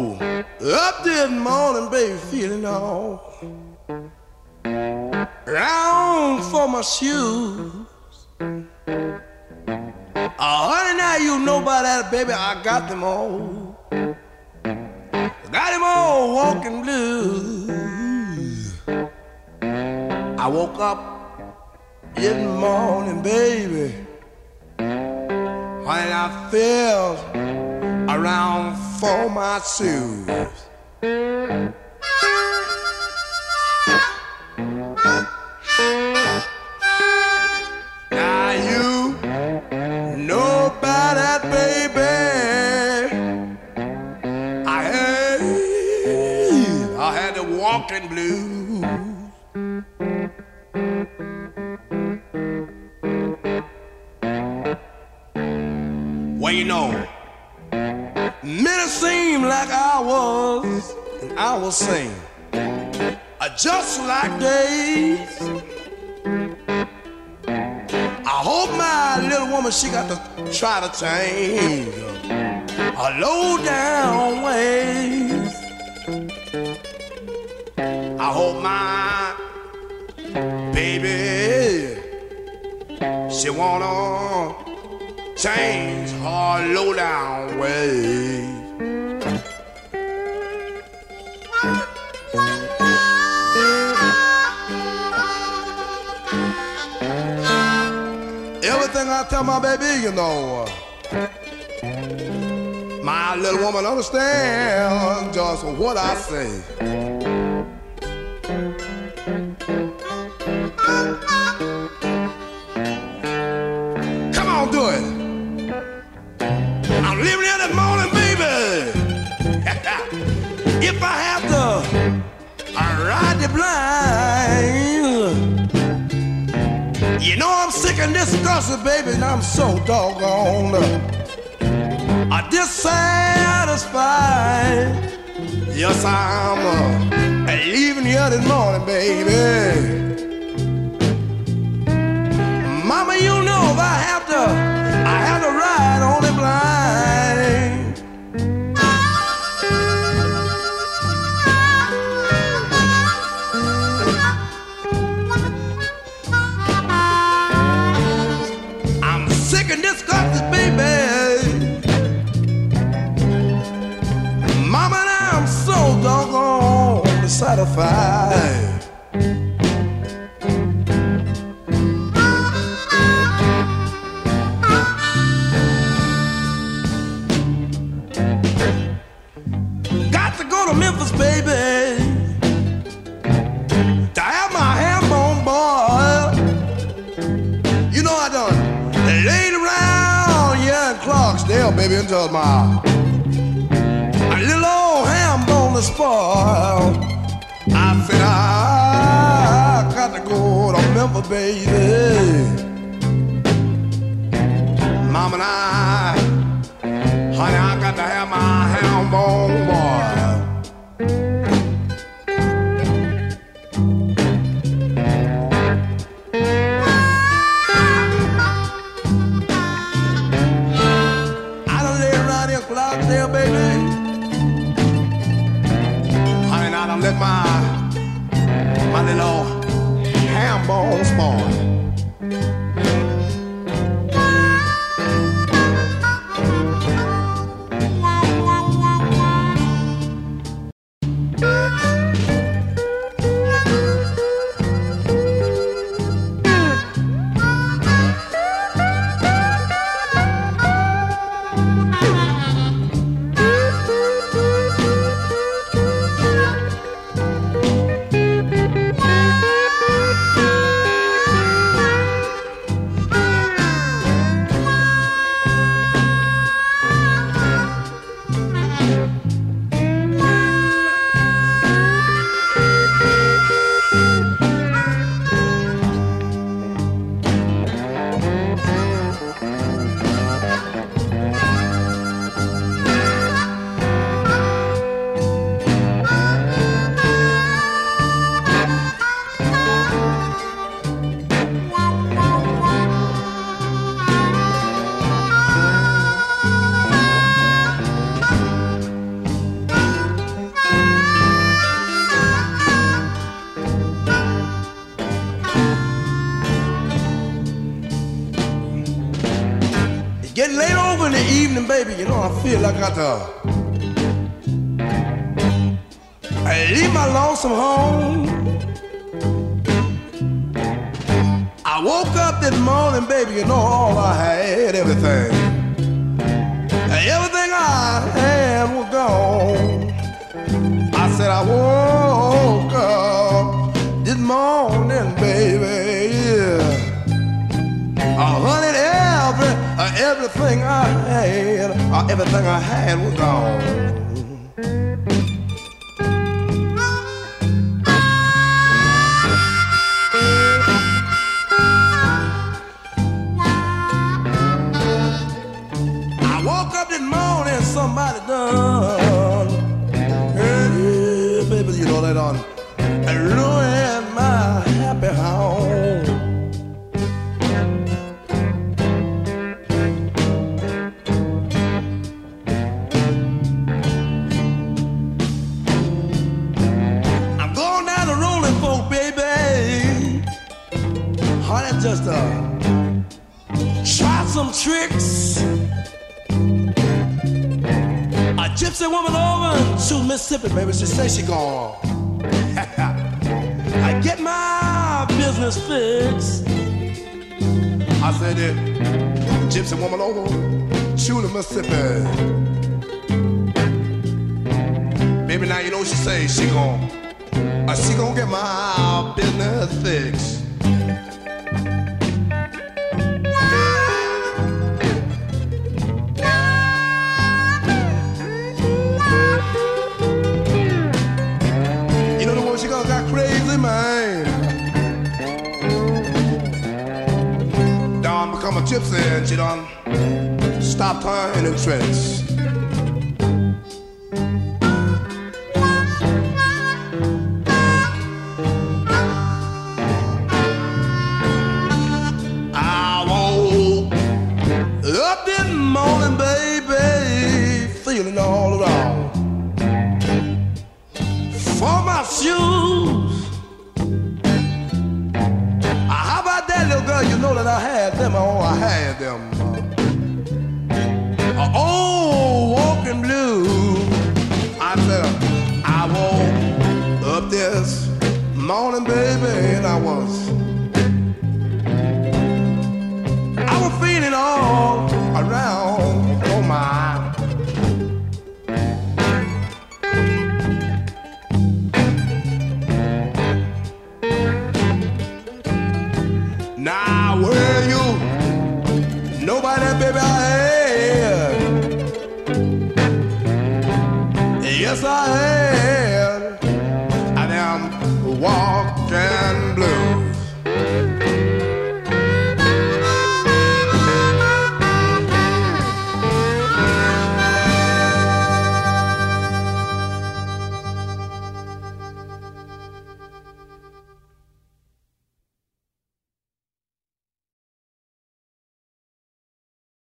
Up this morning, baby, feeling all round for my shoes. Honey, now you know about that, baby, I got them all. Got them all walking blues. I woke up in the morning, baby, when I felt around for my shoes. Now you know about that, baby. I had the walking blues. Well, you know, many seem like hours and hours seem just like days. I hope my little woman, she got to try to change her low down ways. I hope my baby, she wanna change her low down ways. Everything I tell my baby, you know, my little woman understands just what I say. Come on, do it. I'm living here this morning, baby. If I have to ride the blind, you know I'm sick and disgusted, baby, and I'm so doggone dissatisfied. Yes, I'm leaving here this morning, baby. Mama, you know if I have to ride on the blind. I'm sick and disgusted, baby. Mama, and I'm so doggone dissatisfied. Memphis, baby, to have my ham bone boiled. You know I done laid around here in Clarksdale, baby, until my little old ham bone is spoiled. I said I got to go to Memphis, baby. Mama and I, honey, I got to have my ham bone boiled. There, baby. Honey, now I done let my little ham bone spoil. evening, baby, you know, I feel like I leave my lonesome home. I woke up this morning, baby, you know, all I had, everything I had was gone. I said I woke up this morning, baby, yeah. Honey, everything I had was gone. Somebody done, hey, baby, you know they done ruined my happy home. I'm going down the rolling folk, baby. Honey, just try some tricks. Gypsy woman over to Mississippi, baby. She say she gon' I get my business fixed. I said it, gypsy woman over to the Mississippi. Baby, now you know she say she gon' get my business fixed. Become a gypsy and she done stopped turning tricks. I woke up this morning, baby, feeling all around for my shoes. Girl, you know that I had them, I had them. Oh, walking blue. I said, I woke up this morning, baby, and I was